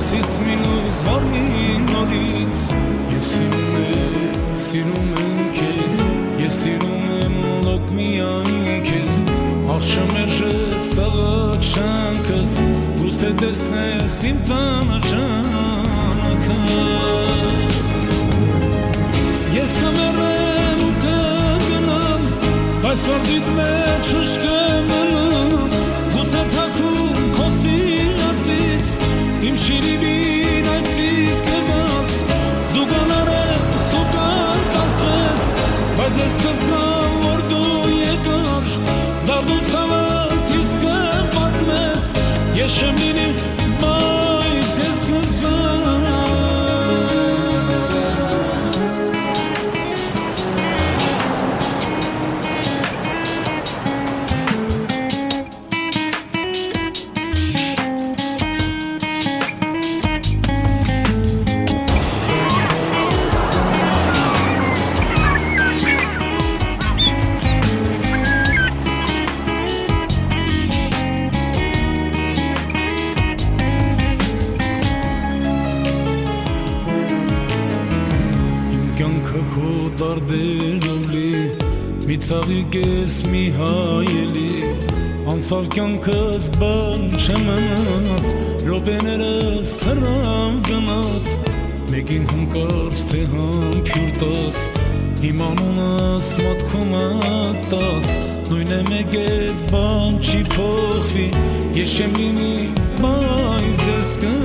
Որդիս մինույս վարին նորից Ես սիրում եմ քեզ Ես սիրում եմ լոկ միայն քեզ Աղշամերժես աղաչանքս Գուցե տեսնես իմ տանաչանքս Ես կմեռեմ ու կգնամ Բայց որդիդ մեջ ուշ կմնամ Գուցե թաքում քո սիրածից Իմ շիրիմին այցիկ կգաս Դու գանարես ու կարկասես Բայց ես կզգամ որ դու եկար Դարդու ցավդ իսկ կպատմես Ես չեմ լինի բայց ես կզգամ Դարդերով լի մի ծաղիկ ես մի հայելի Անցավ կյանքս բան չմնաց Ռոպեներս թռավ գնաց Մեկին հանկարծ թե համբյուր տաս Իմ անունս մատքում ատաս Նույն է մեկ է բան չի փոխվի Ես չեմ լինի բայց ես կնա